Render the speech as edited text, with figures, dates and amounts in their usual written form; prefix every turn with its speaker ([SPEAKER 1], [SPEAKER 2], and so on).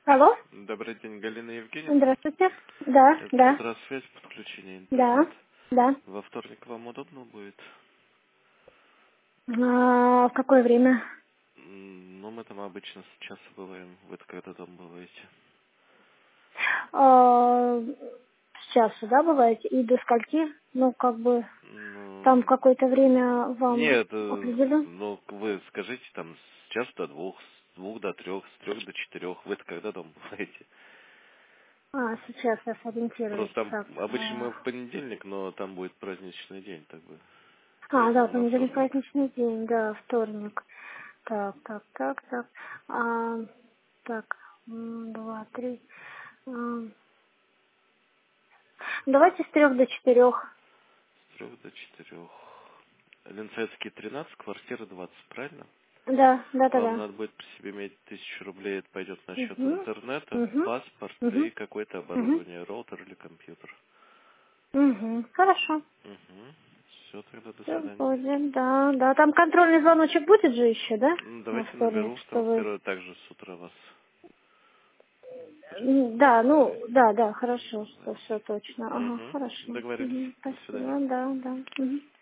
[SPEAKER 1] Алло?
[SPEAKER 2] Добрый день, Галина Евгеньевна.
[SPEAKER 1] Здравствуйте. Да,
[SPEAKER 2] Это
[SPEAKER 1] да,
[SPEAKER 2] Центросвязь, подключение
[SPEAKER 1] да,
[SPEAKER 2] интернет.
[SPEAKER 1] да.
[SPEAKER 2] Во вторник вам удобно будет?
[SPEAKER 1] В какое время?
[SPEAKER 2] Ну, мы там обычно с часа бываем. Вы-то когда там бываете?
[SPEAKER 1] А, с часу, да, бываете? И до скольки? Ну, как бы, там
[SPEAKER 2] Ну,
[SPEAKER 1] какое-то время вам
[SPEAKER 2] нет,
[SPEAKER 1] определю?
[SPEAKER 2] ну, вы скажите там с часу до двух, с двух до трех, с трех до четырех. Вы-то когда там бываете?
[SPEAKER 1] Сейчас я сориентируюсь.
[SPEAKER 2] Просто там
[SPEAKER 1] Так.
[SPEAKER 2] обычно мы в понедельник, но там будет праздничный день, так бы.
[SPEAKER 1] Да,
[SPEAKER 2] Поэтому на
[SPEAKER 1] понедельник
[SPEAKER 2] вторник.
[SPEAKER 1] праздничный день, да, вторник. Так. А, так, 2, 3. Давайте с 3 до 4.
[SPEAKER 2] С трех до четырех. Ленцайский 13, квартира 20, правильно? Вам
[SPEAKER 1] Да.
[SPEAKER 2] надо будет при себе иметь 1000 рублей, это пойдет на счет
[SPEAKER 1] Угу.
[SPEAKER 2] интернета,
[SPEAKER 1] Угу.
[SPEAKER 2] паспорт
[SPEAKER 1] Угу.
[SPEAKER 2] и какое-то
[SPEAKER 1] Угу.
[SPEAKER 2] оборудование, роутер или компьютер.
[SPEAKER 1] Угу. Хорошо.
[SPEAKER 2] Угу. Все, тогда до
[SPEAKER 1] Все
[SPEAKER 2] свидания.
[SPEAKER 1] будет, да. Там контрольный звоночек будет же еще, да? Во
[SPEAKER 2] Давайте
[SPEAKER 1] вторник,
[SPEAKER 2] наберу
[SPEAKER 1] что вы...
[SPEAKER 2] 2-1 также с утра вас
[SPEAKER 1] Да, ну,
[SPEAKER 2] перезвонить.
[SPEAKER 1] да, хорошо, что
[SPEAKER 2] Перезвонить.
[SPEAKER 1] все точно. Ага,
[SPEAKER 2] Угу.
[SPEAKER 1] хорошо.
[SPEAKER 2] Договорились.
[SPEAKER 1] Угу.
[SPEAKER 2] До свидания.
[SPEAKER 1] Спасибо, да. Угу.